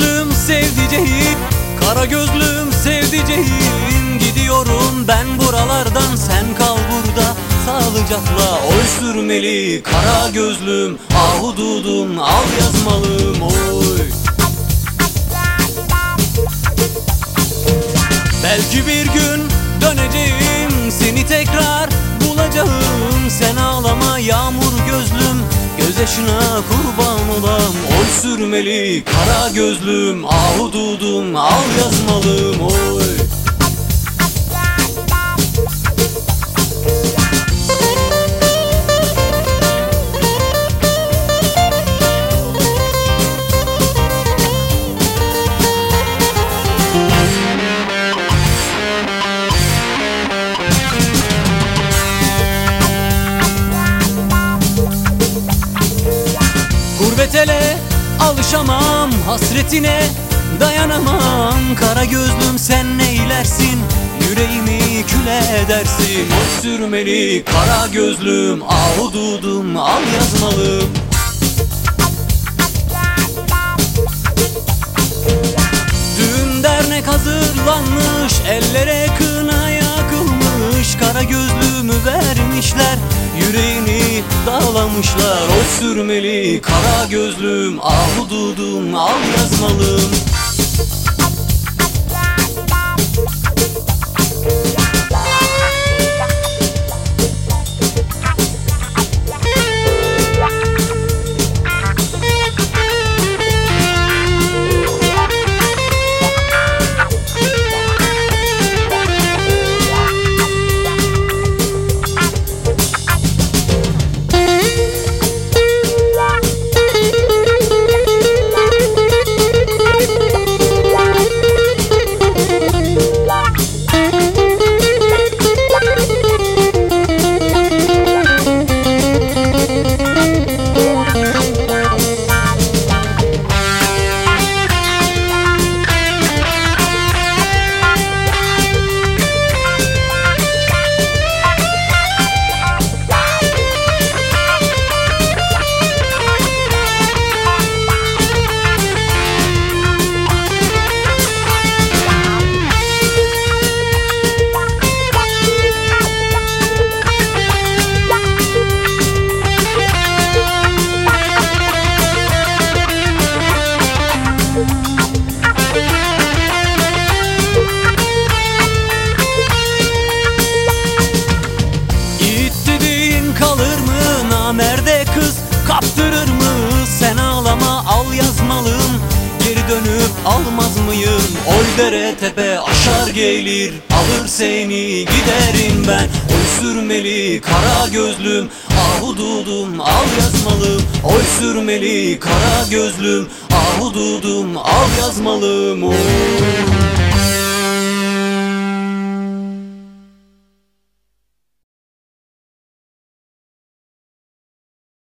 gözlüm sevdiceğim, kara gözlüm sevdiceğim. Gidiyorum ben buralardan, sen kal burada sağlıcakla. Oy sürmeli kara gözlüm, ahududum al yazmalım oy. Belki bir gün döneceğim, seni tekrar bulacağım. Sen ağlama yağmur gözlüm, gözyaşına kurban olam. Oy sürmeli kara gözlüm, ahududum al yazmalım oy. Gurbetele alışamam, hasretine dayanamam. Kara gözlüm sen neylersin, yüreğimi küle edersin. Oy sürmeli kara gözlüm, ahududum al yazmalım. Düğün dernek hazırlanmış, ellere kına yakılmış. Kara gözlümü vermişler, yüreğini dağlamışlar. Oy sürmeli kara gözlüm, ahududum al yazmalım. Namerde kız kaptırır mı? Sen ağlama al yazmalım. Geri dönüp almaz mıyım? Oy dere tepe aşar gelir, alır seni giderim ben. Oy sürmeli kara gözlüm, ahududum al yazmalım. Oy sürmeli kara gözlüm, ahududum al yazmalım oy.